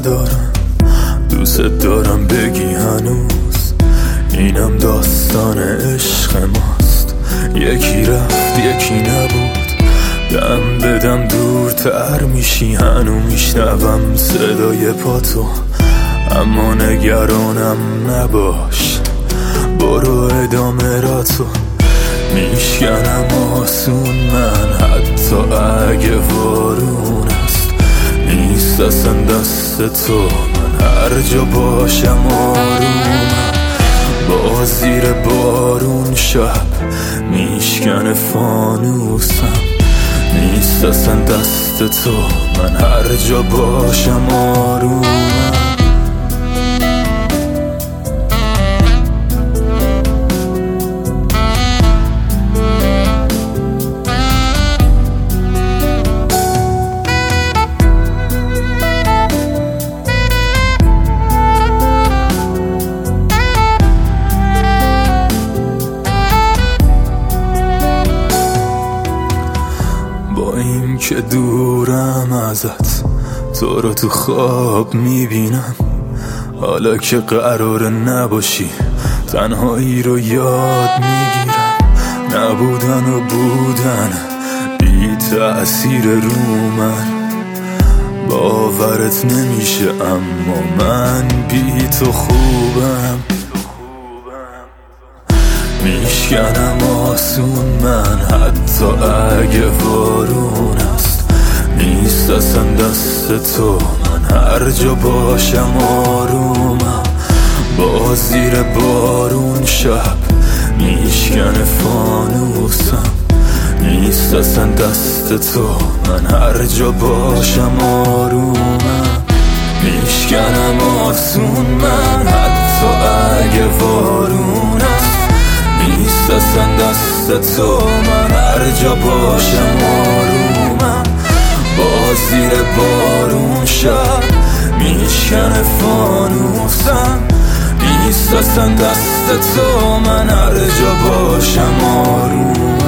ندارم، دوست دارم بگی هنوز اینم داستان عشق ماست. یکی رفت یکی نبود، دم بدم دورتر میشی، هنو میشنوم صدای پاتو، اما نگرانم نباش، برو ادامه را تو. میشکنم آسون من حتی اگه وارون است، نیست اصلا دست تو، من هر جا باشم آرومم. با زیر بارون شب میشکنه فانوسم، نیست اصلا دست تو، من هر جا باشم آرومم. با این که دورم ازت، تو رو تو خواب میبینم، حالا که قرار نباشی تنهایی رو یاد میگیرم. نبودن و بودن بی تأثیر رو من، باورت نمیشه اما من بی تو خوبم. میشکنم آسون من حتی اگه وارون است، نیست اصلا دست تو، من هر جا باشم آرومم. با زیر بارون شب میشکنه فانوسم، نیست اصلا دست تو، من هر جا باشم آرومم. میشکنم آسون من حتی اگه وارون است، نیست اصلا دست تو، من هر جا باشم آرومم. با زیر بارون شب میشکنه فانوسم، نیست اصلا دست تو، من هر جا باشم آرومم.